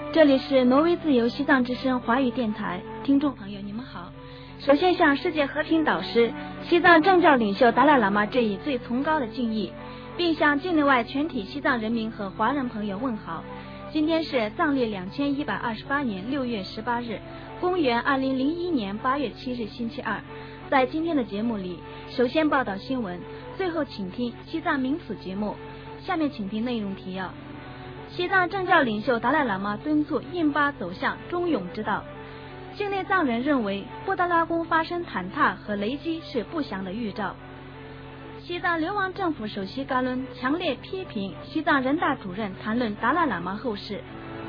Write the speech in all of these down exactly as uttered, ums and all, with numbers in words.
这里是挪威自由西藏之声华语电台，听众朋友你们好。首先向世界和平导师、西藏政教领袖达赖喇嘛致以最崇高的敬意，并向境内外全体西藏人民和华人朋友问好。今天是藏历两千一百二十八年六月十八日，公元二零零一年八月七日星期二。在今天的节目里，首先报道新闻，最后请听西藏民俗节目。下面请听内容提要。西藏政教领袖达赖喇嘛敦促印巴走向中勇之道。境内藏人认为布达拉宫发生坍塌和雷击是不祥的预兆。西藏流亡政府首席噶伦强烈批评西藏人大主任谈论达赖喇嘛后事。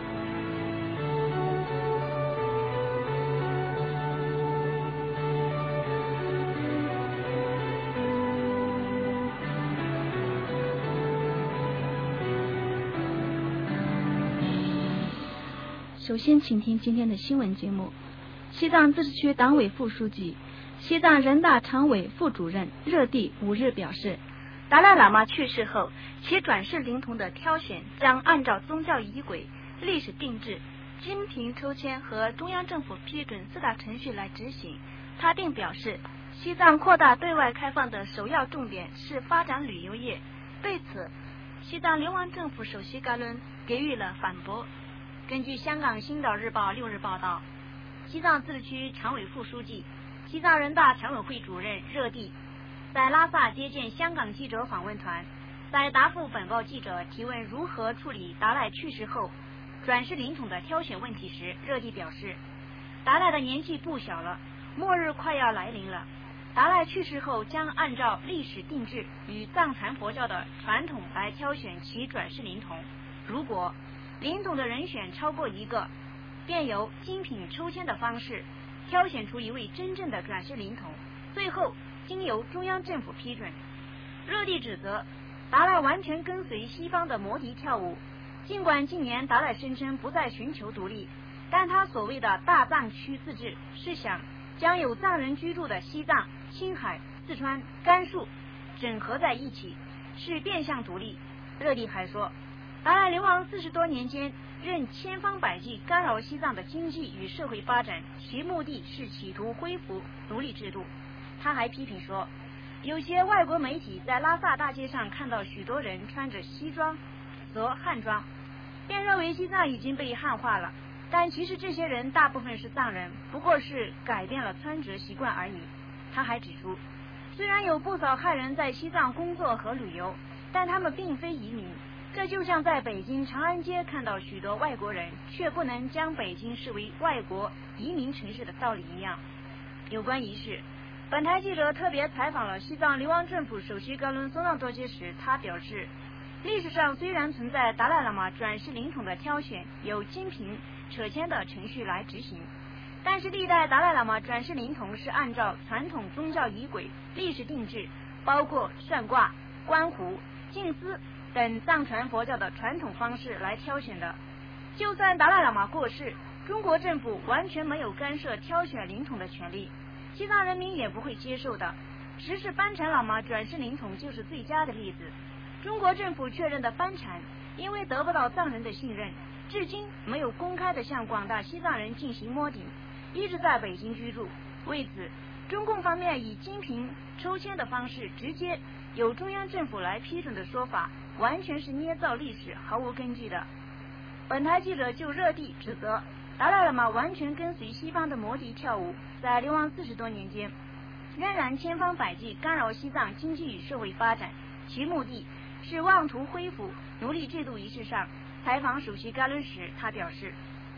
首先请听今天的新闻节目。西藏自治区党委副书记、西藏人大常委副主任热地五日表示，达赖喇嘛去世后，其转世灵童的挑选将按照宗教仪轨、历史定制、金瓶抽签和中央政府批准四大程序来执行。他并表示，西藏扩大对外开放的首要重点是发展旅游业。对此，西藏流亡政府首席噶伦给予了反驳。 根据香港《星岛日报》六日报道，西藏自治区常委副书记、西藏人大常委会主任热地在拉萨接见香港记者访问团，在答复本报记者提问如何处理达赖去世后转世灵童的挑选问题时，热地表示，达赖的年纪不小了，末日快要来临了。达赖去世后将按照历史定制与藏传佛教的传统来挑选其转世灵童。如果灵童的人选超过一个，便由精品抽签的方式挑选出一位真正的转世灵童，最后经由中央政府批准。热地指责达赖完全跟随西方的摩迪跳舞，尽管近年达赖声称不再寻求独立，但他所谓的大藏区自治是想将有藏人居住的西藏、青海、四川、甘肃整合在一起，是变相独立。热地还说，达赖流亡四十多年间，任千方百计干扰西藏的经济与社会发展，其目的是企图恢复奴隶制度。他还批评说，有些外国媒体在拉萨大街上看到许多人穿着西装则汉装，便认为西藏已经被汉化了，但其实这些人大部分是藏人，不过是改变了穿着习惯而已。他还指出，虽然有不少汉人在西藏工作和旅游，但他们并非移民。这就像在北京长安街看到许多外国人，却不能将北京视为外国移民城市的道理一样。有关仪式，本台记者特别采访了西藏流亡政府首席噶伦松让多杰时，他表示，历史上虽然存在达赖喇嘛转世灵童的挑选有金瓶扯签的程序来执行，但是历代达赖喇嘛转世灵童是按照传统宗教仪轨、历史定制，包括算卦、观壶、静思等藏传佛教的传统方式来挑选的。就算达赖喇嘛过世，中国政府完全没有干涉挑选灵童的权利，西藏人民也不会接受的。时至班禅喇嘛转世灵童就是最佳的例子。中国政府确认的班禅，因为得不到藏人的信任，至今没有公开的向广大西藏人进行摸底，一直在北京居住。为此，中共方面以金瓶抽签的方式直接由中央政府来批准的说法，完全是捏造历史，毫无根据的。本台记者就热地指责达赖喇嘛完全跟随西方的摩迪跳舞，在流亡四十多年间，仍然千方百计干扰西藏经济与社会发展，其目的是妄图恢复奴隶制度。仪式上采访首席噶伦时，他表示，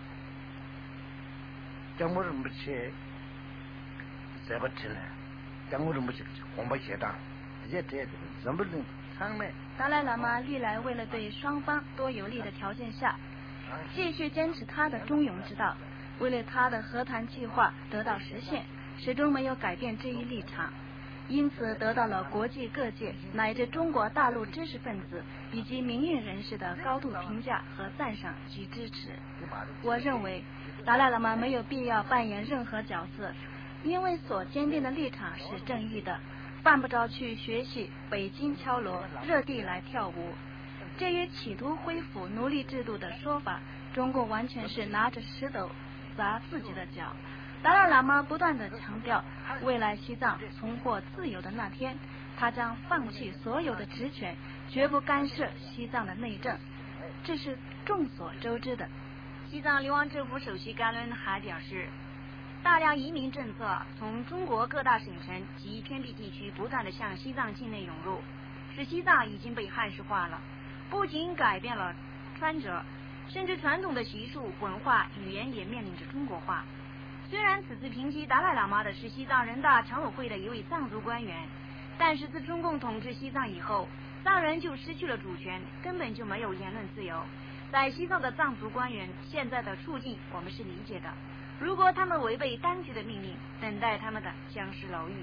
讲我人不去，再不去了，讲我人不去，红不去的，也这怎么能唱呢？ 达赖喇嘛历来为了对双方多有利的条件下，继续坚持他的中庸之道，为了他的和谈计划得到实现，始终没有改变这一立场，因此得到了国际各界乃至中国大陆知识分子以及民运人士的高度评价和赞赏及支持。我认为达赖喇嘛没有必要扮演任何角色，因为所坚定的立场是正义的，犯不着去学习北京敲锣，热地来跳舞。至于企图恢复奴隶制度的说法， 中共完全是拿着石头砸自己的脚。达赖喇嘛不断地强调，未来西藏重获自由的那天，他将放弃所有的职权，绝不干涉西藏的内政，这是众所周知的。 西藏流亡政府首席甘伦还表示，大量移民政策从中国各大省城及偏僻地区不断地向西藏境内涌入，使西藏已经被汉式化了，不仅改变了穿着，甚至传统的习俗、文化、语言也面临着中国化。虽然此次评击达赖喇嘛的是西藏人大常委会的一位藏族官员，但是自中共统治西藏以后，藏人就失去了主权，根本就没有言论自由。在西藏的藏族官员现在的处境我们是理解的，如果他们违背当局的命令，等待他们的将是牢狱。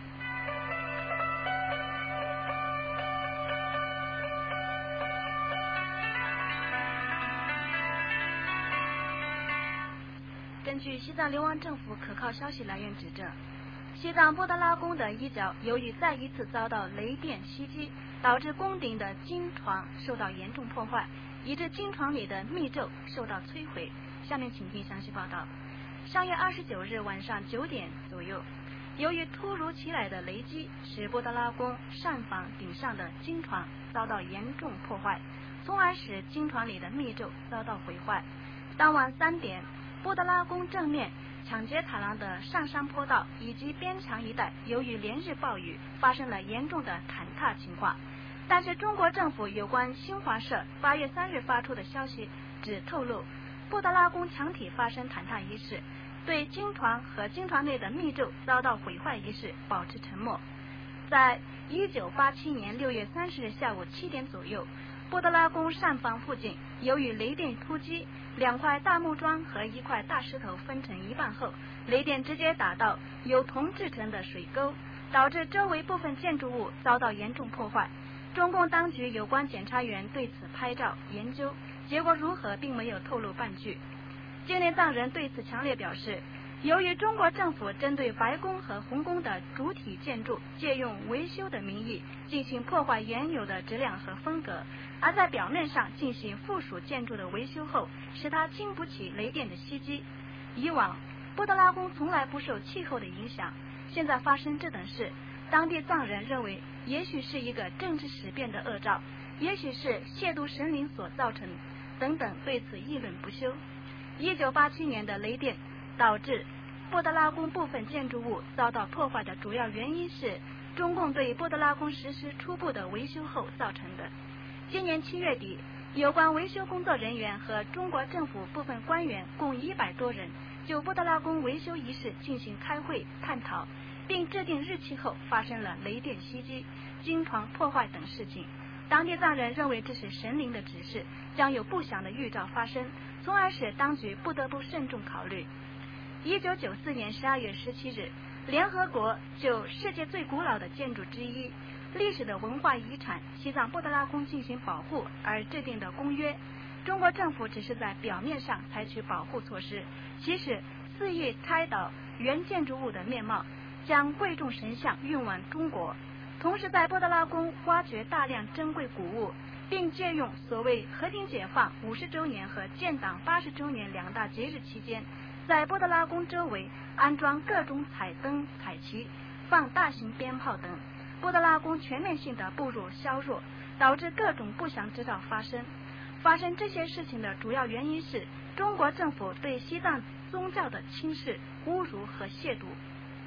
根据西藏流亡政府可靠消息来源指证，西藏布达拉宫的一角由于再一次遭到雷电袭击，导致宫顶的金床受到严重破坏，以致金床里的密咒受到摧毁。下面请听详细报道。上月二十九日晚上九点左右，由于突如其来的雷击，使布达拉宫上房顶上的金床遭到严重破坏，从而使金床里的密咒遭到毁坏。当晚三点，布达拉宫正面、抢劫塔廊的上山坡道以及边墙一带，由于连日暴雨，发生了严重的坍塌情况。但是中国政府有关新华社八月三日发出的消息只透露，布达拉宫墙体发生坍塌一事，对经床和经床内的密咒遭到毁坏一事保持沉默。在一九八七年六月三十日下午七点左右，布达拉宫上方附近由于雷电突击，两块大木桩和一块大石头分成一半后，雷电直接打到由铜制成的水沟，导致周围部分建筑物遭到严重破坏。中共当局有关检察员对此拍照研究，结果如何并没有透露半句。境内藏人对此强烈表示，由于中国政府针对白宫和红宫的主体建筑借用维修的名义进行破坏原有的质量和风格，而在表面上进行附属建筑的维修后，使它经不起雷电的袭击。以往布达拉宫从来不受气候的影响，现在发生这等事，当地藏人认为也许是一个政治时变的恶兆，也许是亵渎神灵所造成等等，对此议论不休。一九八七年的雷电导致布达拉宫部分建筑物遭到破坏的主要原因是中共对布达拉宫实施初步的维修后造成的。今年七月底，有关维修工作人员和中国政府部分官员共一百多人就布达拉宫维修一事进行开会探讨，并制定日期后，发生了雷电袭击、经床破坏等事情。当地藏人认为这是神灵的指示，将有不祥的预兆发生，从而使当局不得不慎重考虑。一九九四年十二月十七日，联合国就世界最古老的建筑之一、历史的文化遗产西藏布达拉宫进行保护而制定的公约，中国政府只是在表面上采取保护措施，其实肆意开导原建筑物的面貌，将贵重神像运往中国，同时在布达拉宫挖掘大量珍贵古物，并借用所谓和平解放五十周年和建党八十周年两大节日期间，在布达拉宫周围安装各种彩灯、彩旗，放大型鞭炮等，布达拉宫全面性的步入削弱，导致各种不祥之兆发生。发生这些事情的主要原因是中国政府对西藏宗教的轻视、侮辱和亵渎。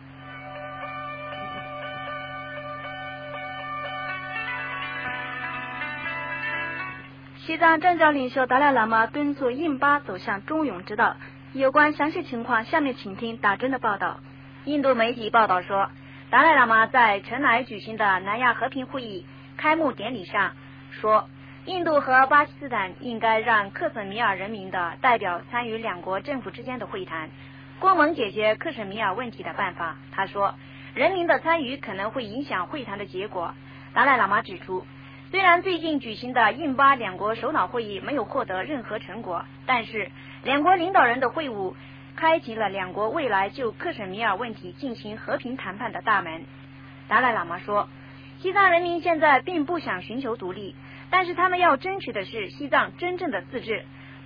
西藏政教领袖达赖喇嘛敦促印巴走向中庸之道，有关详细情况，下面请听打针的报道。 印度媒体报道说，达赖喇嘛在陈来举行的南亚和平会议开幕典礼上说，印度和巴基斯坦应该让克什米尔人民的代表参与两国政府之间的会谈，共谋解决克什米尔问题的办法。他说，人民的参与可能会影响会谈的结果。达赖喇嘛指出，虽然最近举行的印巴两国首脑会议没有获得任何成果，但是两国领导人的会晤开启了两国未来就克什米尔问题进行和平谈判的大门。达赖喇嘛说，西藏人民现在并不想寻求独立，但是他们要争取的是西藏真正的自治，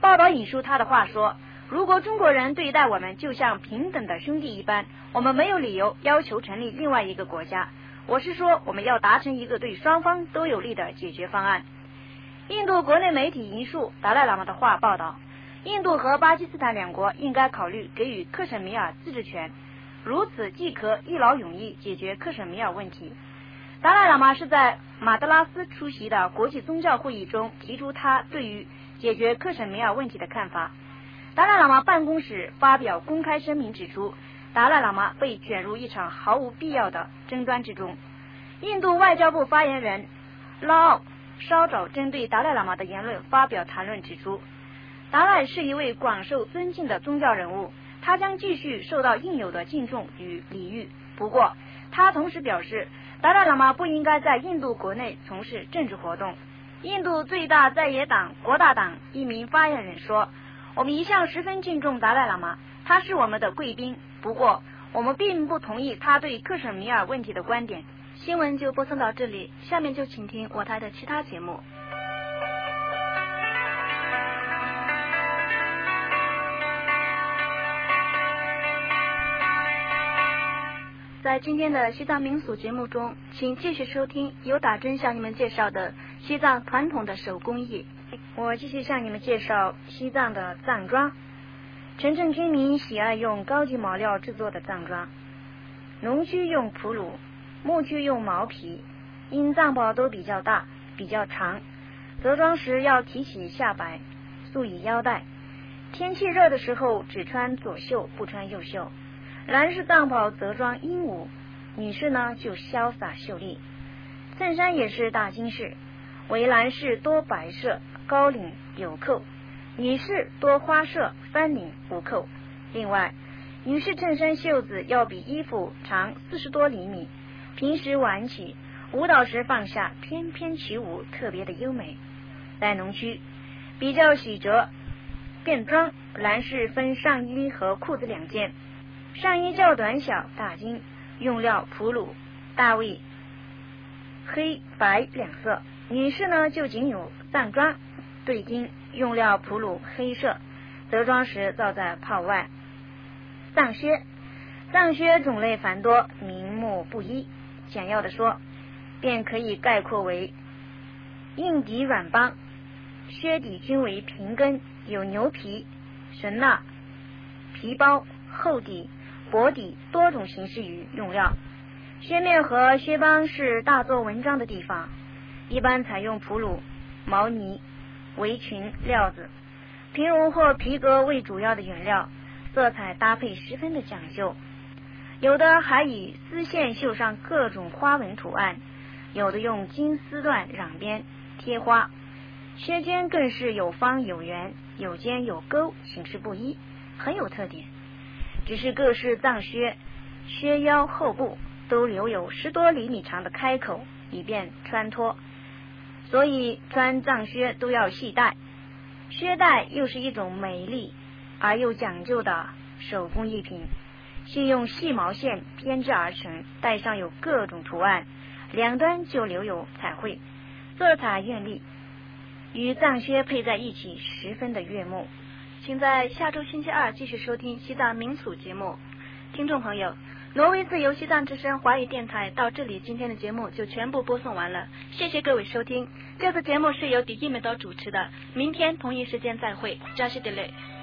报道引述他的话说，如果中国人对待我们就像平等的兄弟一般，我们没有理由要求成立另外一个国家。我是说，我们要达成一个对双方都有利的解决方案。印度国内媒体引述达赖喇嘛的话报道，印度和巴基斯坦两国应该考虑给予克什米尔自治权，如此即可一劳永逸解决克什米尔问题。达赖喇嘛是在马德拉斯出席的国际宗教会议中提出他对于解决克什米尔问题的看法。达赖喇嘛办公室发表公开声明指出，达赖喇嘛被卷入一场毫无必要的争端之中。印度外交部发言人拉奥稍早针对达赖喇嘛的言论发表谈论，指出达赖是一位广受尊敬的宗教人物，他将继续受到应有的敬重与礼遇。不过他同时表示，达赖喇嘛不应该在印度国内从事政治活动。印度最大在野党国大党一名发言人说，我们一向十分敬重达赖喇嘛，他是我们的贵宾，不过我们并不同意他对克什米尔问题的观点。 新闻就播送到这里，下面就请听我台的其他节目。在今天的西藏民俗节目中，请继续收听由打针向你们介绍的西藏传统的手工艺。 我继续向你们介绍西藏的藏装。城镇居民喜爱用高级毛料制作的藏装，农区用普鲁，牧区用毛皮。因藏袍都比较大比较长，着装时要提起下摆，束以腰带。天气热的时候只穿左袖不穿右袖。男士藏袍着装英武，女士呢就潇洒秀丽。衬衫也是大金饰，为男士多白色，高领有扣，女士多花色，翻领无扣。另外，女士衬衫袖子要比衣服长四十多厘米，平时挽起，舞蹈时放下，翩翩起舞，特别的优美。在农区，比较喜着便装，男士分上衣和裤子两件，上衣较短小大襟，用料普鲁、大卫、黑白两色。女士呢就仅有藏装对襟，用料普鲁黑色，着装时罩在袍外。藏靴，藏靴种类繁多，名目不一，简要的说便可以概括为硬底软帮，靴底均为平跟，有牛皮、神纳、皮包、厚底、薄底多种形式与用料。靴面和靴帮是大做文章的地方，一般采用普鲁、毛呢、围裙料子，皮绒或皮革为主要的原料，色彩搭配十分的讲究，有的还以丝线绣上各种花纹图案，有的用金丝缎染边贴花。靴尖更是有方有圆，有尖有钩，形式不一，很有特点。只是各式藏靴靴腰后部都留有十多厘米长的开口，以便穿脱，所以穿藏靴都要系带。靴带又是一种美丽而又讲究的手工艺品，是用细毛线编织而成，带上有各种图案，两端就留有彩绘，色彩艳丽，与藏靴配在一起，十分的悦目。 请在下周星期二继续收听西藏民俗节目。听众朋友，挪威自由西藏之声华语电台到这里，今天的节目就全部播送完了，谢谢各位收听。这次节目是由迪基美刀主持的，明天同一时间再会，扎西德勒。